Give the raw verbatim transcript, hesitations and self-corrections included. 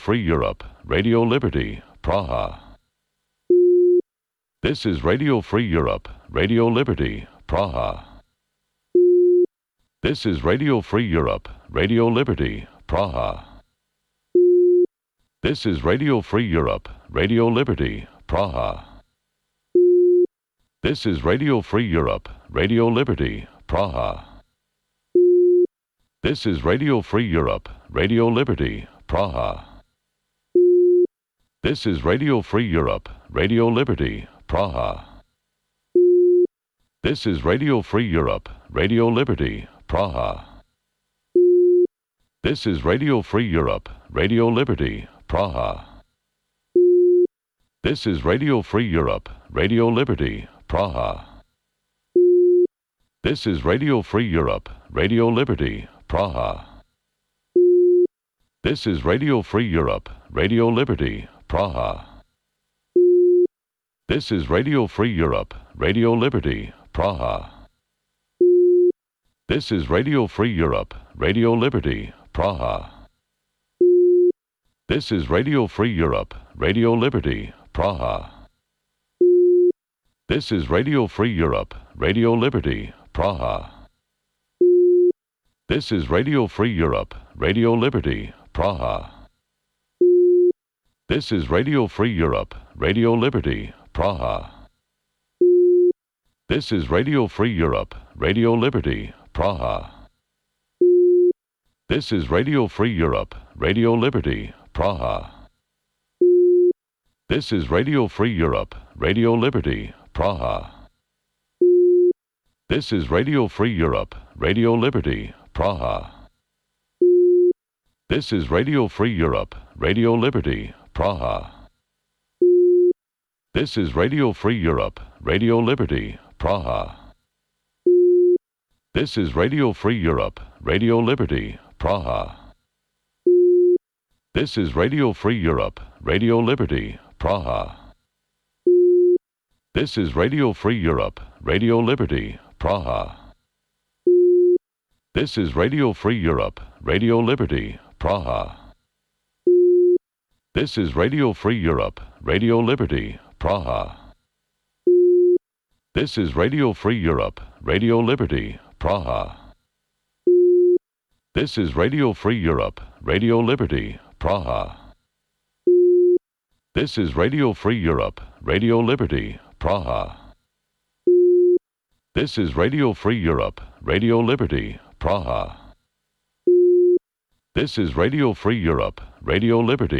Free Europe, Radio Liberty, Praha. This is Radio Free Europe, Radio Liberty, Praha. This is Radio Free Europe, Radio Liberty, Praha. This is Radio Free Europe, Radio Liberty, Praha. This is Radio Free Europe, Radio Liberty, Praha. This is Radio Free Europe, Radio Liberty, Praha. This is Radio Free Europe, Radio Liberty, Praha. This is Radio Free Europe, Radio Liberty, Praha. This is Radio Free Europe, Radio Liberty, Praha. This is Radio Free Europe, Radio Liberty, Praha. This is Radio Free Europe, Radio Liberty, Praha. This is Radio Free Europe, Radio Liberty, Praha. This is Radio Free Europe, Radio Liberty, Praha. This is Radio Free Europe, Radio Liberty, Praha. This is Radio Free Europe, Radio Liberty, Praha. This is Radio Free Europe, Radio Liberty, Praha. This is Radio Free Europe, Radio Liberty, Praha. This is Radio Free Europe, Radio Liberty, Praha. This is Radio Free Europe, Radio Liberty, Praha. This is Radio Free Europe, Radio Liberty, Praha. This is Radio Free Europe, Radio Liberty, Praha. This is Radio Free Europe, Radio Liberty, Praha. This is Radio Free Europe, Radio Liberty, Praha. This is Radio Free Europe, Radio Liberty, Praha. This is Radio Free Europe, Radio Liberty, Praha. This is Radio Free Europe, Radio Liberty, Praha. This is Radio Free Europe, Radio Liberty, Praha. This is Radio Free Europe, Radio Liberty, Praha. This is Radio Free Europe, Radio Liberty, Praha. This is Radio Free Europe, Radio Liberty, Praha. This is Radio Free Europe, Radio Liberty, Praha. This is Radio Free Europe, Radio Liberty, Praha. This is Radio Free Europe, Radio Liberty, Praha. This is Radio Free Europe, Radio Liberty,